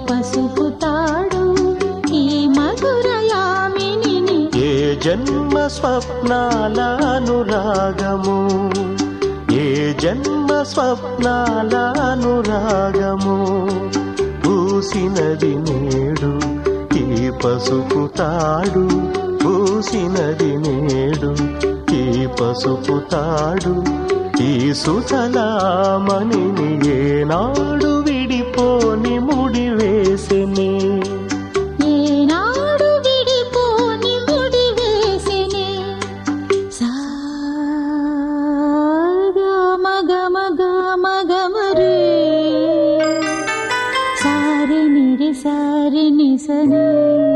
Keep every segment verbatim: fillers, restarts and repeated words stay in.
పసుపు తాడు ఈ మధురయామిని ఏ జన్మ స్వప్నాల అనురాగము ఏ జన్మ స్వప్నాల అనురాగము పూసినది నేడు ఈ పసుపు తాడు పూసినది నేడు ఈ పసుపు తాడు ఈ సుతలామణిని ఏనాడు విడిపోని ముడి వేసెనే ఏనాడు విడిపోని ముడి వేసెనే సాగా మగ మగ మగ మరే సారి నిరి సారి నిసనే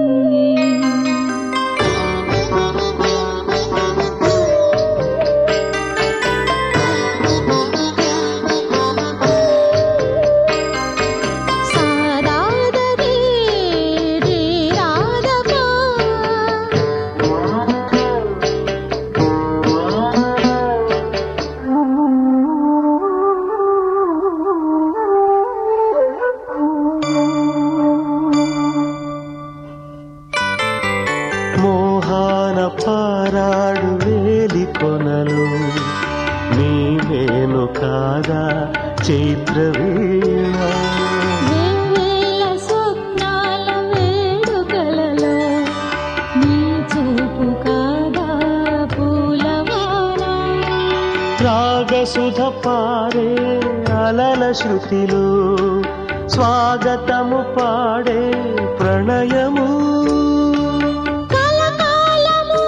మోహాన పారాడు వేలి కొనలు నీవేను కాదా చైత్రవేళ వేల స్వప్నాల వేడుకలలో నీ చూపు కాదా పూలవాన రాగసుధ పారే అలల శృతిలో స్వాగతము పాడే ప్రణయము కలకాలము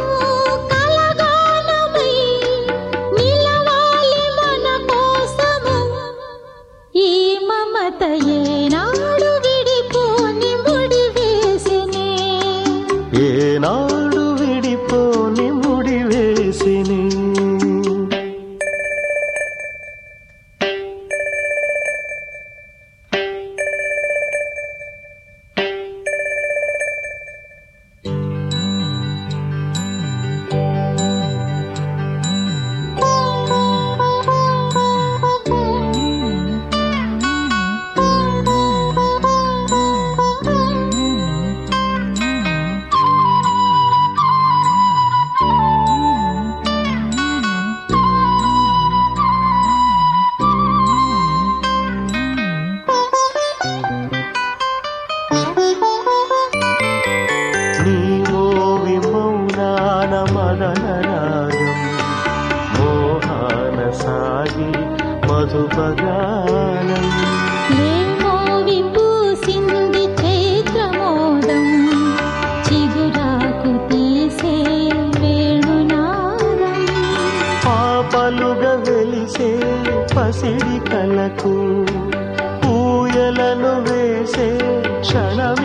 కలగానమై నిలవాలి మన కోసము ఈ మమత ఏనాడు విడిపోని ముడి వేసెనే ఏనాడు విడిపోని ముడి వేసిని మదనరాగం మోహాన సాగి మధుపగానం ఏమోవి పూసింది చైత్రమోదం చిగురాకు తీసే వేణునాదం పాపలుగా వెలిసే పసిడి కలకు ఊయలను వేసే క్షణం